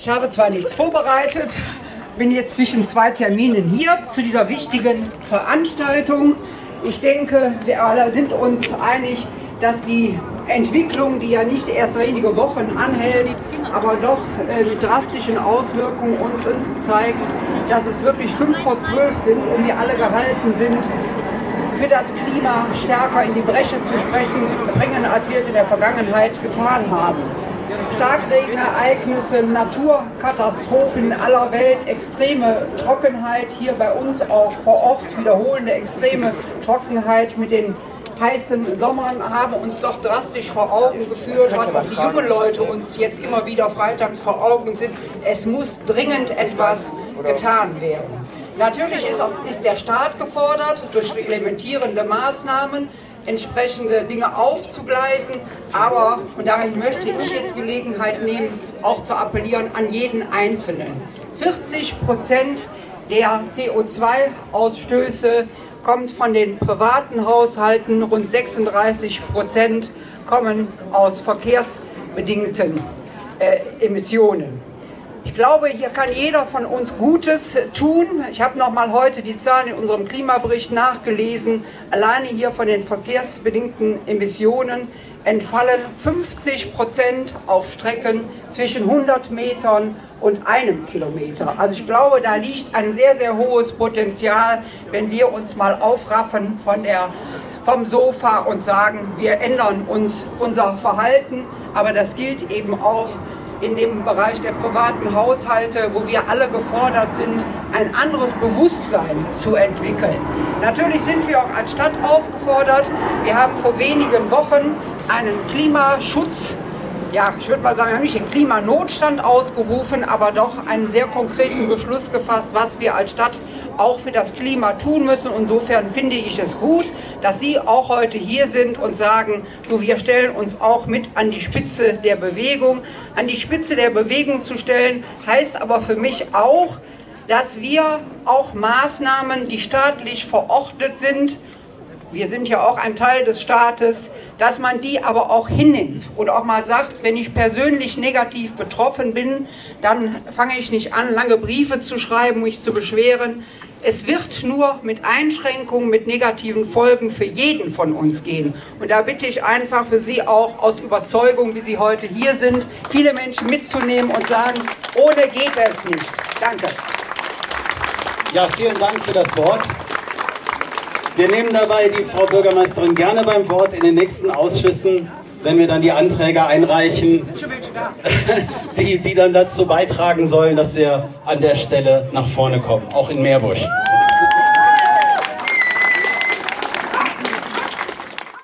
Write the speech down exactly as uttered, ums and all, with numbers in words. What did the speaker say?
Ich habe zwar nichts vorbereitet, bin jetzt zwischen zwei Terminen hier zu dieser wichtigen Veranstaltung. Ich denke, wir alle sind uns einig, dass die Entwicklung, die ja nicht erst wenige Wochen anhält, aber doch äh, mit drastischen Auswirkungen uns, uns zeigt, dass es wirklich fünf vor zwölf sind und wir alle gehalten sind, für das Klima stärker in die Bresche zu sprechen, bringen, als wir es in der Vergangenheit getan haben. Starkregenereignisse, Naturkatastrophen in aller Welt, extreme Trockenheit, hier bei uns auch vor Ort wiederholende extreme Trockenheit mit den heißen Sommern haben uns doch drastisch vor Augen geführt, was auch die jungen Leute uns jetzt immer wieder freitags vor Augen sind. Es muss dringend etwas getan werden. Natürlich ist, auch, ist der Staat gefordert, durch reglementierende Maßnahmen entsprechende Dinge aufzugleisen, aber, und dahin möchte ich jetzt Gelegenheit nehmen, auch zu appellieren an jeden Einzelnen. vierzig Prozent der C O zwei Ausstöße kommt von den privaten Haushalten, rund sechsunddreißig Prozent kommen aus verkehrsbedingten äh, Emissionen. Ich glaube, hier kann jeder von uns Gutes tun. Ich habe noch mal heute die Zahlen in unserem Klimabericht nachgelesen. Alleine hier von den verkehrsbedingten Emissionen entfallen fünfzig Prozent auf Strecken zwischen hundert Metern und einem Kilometer. Also ich glaube, da liegt ein sehr, sehr hohes Potenzial, wenn wir uns mal aufraffen von der, vom Sofa und sagen, wir ändern uns unser Verhalten. Aber das gilt eben auch in dem Bereich der privaten Haushalte, wo wir alle gefordert sind, ein anderes Bewusstsein zu entwickeln. Natürlich sind wir auch als Stadt aufgefordert. Wir haben vor wenigen Wochen einen Klimaschutz, ja, ich würde mal sagen, wir haben nicht den Klimanotstand ausgerufen, aber doch einen sehr konkreten Beschluss gefasst, was wir als Stadt auch für das Klima tun müssen. Insofern finde ich es gut, dass Sie auch heute hier sind und sagen, so, wir stellen uns auch mit an die Spitze der Bewegung. An die Spitze der Bewegung zu stellen, heißt aber für mich auch, dass wir auch Maßnahmen, die staatlich verordnet sind, wir sind ja auch ein Teil des Staates, dass man die aber auch hinnimmt und auch mal sagt, wenn ich persönlich negativ betroffen bin, dann fange ich nicht an, lange Briefe zu schreiben, mich zu beschweren. Es wird nur mit Einschränkungen, mit negativen Folgen für jeden von uns gehen. Und da bitte ich einfach für Sie auch aus Überzeugung, wie Sie heute hier sind, viele Menschen mitzunehmen und sagen, ohne geht es nicht. Danke. Ja, vielen Dank für das Wort. Wir nehmen dabei die Frau Bürgermeisterin gerne beim Wort in den nächsten Ausschüssen, wenn wir dann die Anträge einreichen, die, die dann dazu beitragen sollen, dass wir an der Stelle nach vorne kommen, auch in Meerbusch.